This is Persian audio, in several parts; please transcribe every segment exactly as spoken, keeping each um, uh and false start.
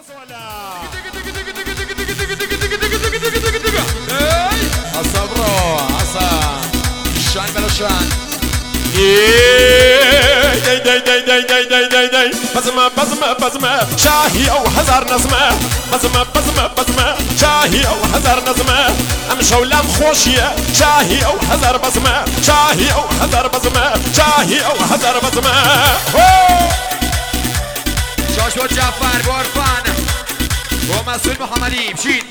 الصبرو عصا الشان بلا شان داي داي داي داي داي داي داي داي بزمة بزمة بزمة شاهي أو هزار نزمة بزمة بزمة بزمة شاهي أو هزار نزمة أم شولام خوشية شاهي أو هزار بزمة شاهي أو هزار بزمة شاهي أو هزار بزمة شاشو جعفر بورفان ومسؤول محمدي بشين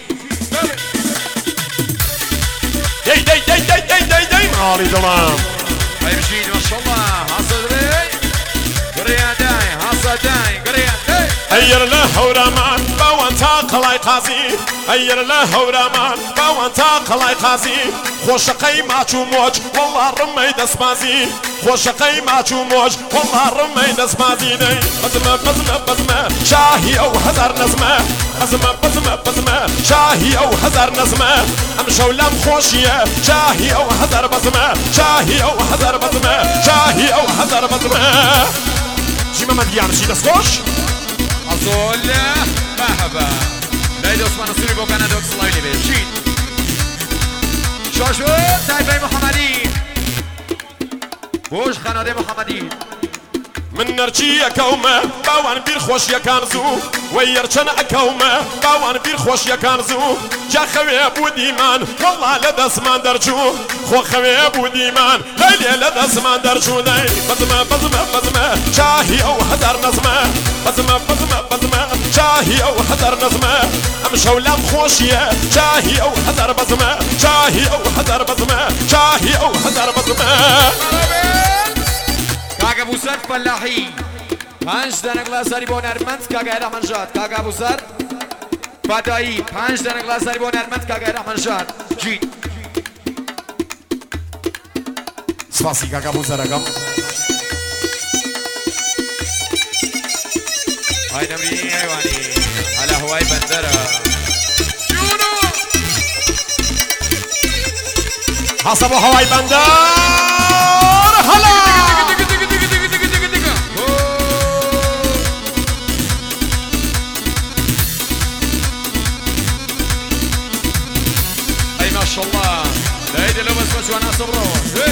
داي داي داي داي داي داي داي مالي ظلام هاي بشين ما شاء الله حصل ري قريان داي حصل داي قريان داي أير له ورامان باوان تاقلاي قازي أير له ورامان باوان تاقلاي قازي خوشقي ماچو موج والله رمي دسبازي خوشقي ماچو موج والله رمي دسبازي ني بزمة بزمة بزمة شاهي أو هزار نزمة بزمة بزمة بزمة شاهي أو هزار نزمة أم شولام خوشية شاهي أو هزار بزمة شاهي أو هزار بزمة شاهي أو هزار بزمة جيما مديان شي دسخوش أصول مرحبا ليلى عثمان السوري بوكانا دوكس لايلي بشين شاشو تايبي محمدي وش خناده محمدي من نرجي كومة باوان بير خوش يكانزو ويرچن كومة باوان بير خوش يكانزو جا خوي ابو ديمان والله لدسمان درجو خو خوي ابو ديمان ليلي لدسمان درجو داي بزمة بزمة بزمة شاهي او هزار نزمة بزمة بزمة بزمة شاهي او هزار نزمة ام شولام خوشية شاهي او هزار بزمة شاهي او هزار بزمة شاهي او هزار بزمة كاكا بوسر فلاحي پنج دانه گلاساری با نرمند کاکا رحمان جاد کاکا بوسر فدایی پنج دانه گلاساری با نرمند کاکا رحمان جاد جید سپاسی کاکا بوسرگم های نمرینی ایوانی على هواي بندرة حسب هواي بندر هلا ما شاء الله لا يدي لو بس بس وانا صبرون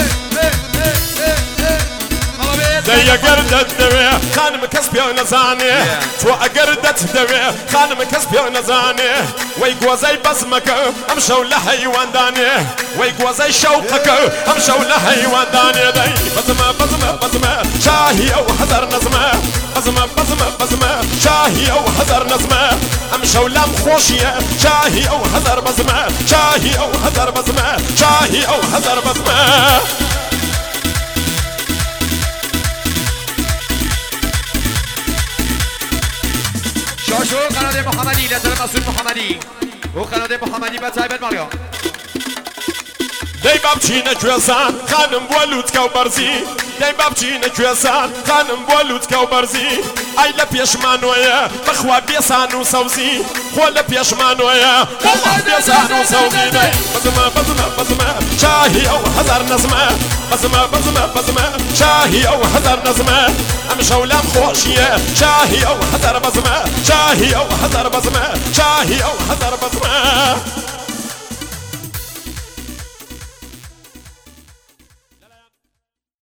دي قردت دوي خانم كسبي ونزاني تو قردت دوي خانم كسبي ونزاني ويقوى زي بزمك امشوا لحيوان داني ويقوى زي شوقك امشوا لحيوان داني دي بزمة بزمة بزمة شاهي او هزار نزمة بزمة بزمة بزمة شاهي او هزار نزمة امشوا لام خوشية شاهي او هزار بزمة شاهي او هزار بزمة شاهي او هزار بزمة شاشو قناة محمدي لا ترى مسؤول محمدي وقناة محمدي بتايبت مريم دەی بابچینە کوێزان خانم بۆ لووتکە و بەرزی دەی بابچینە کوێزان خانم بۆ لووتکە و بەرزی ئای لە پێشمانۆیە بەخوا بێسان و سەوزی خۆ لە پێشمانۆیە بەڵا بێسان و سەوزی دەی بزمە بزمە بزمە شاهی ئەو هەزار نەزمە بزمە بزمە بزمە شاهی ئەو هەزار نەزمە ئەم شەولام خۆشیە شاهی ئەو هەزار بەزمە شاهی ئەو هەزار بەزمە شاهی ئەو هەزار بەزمە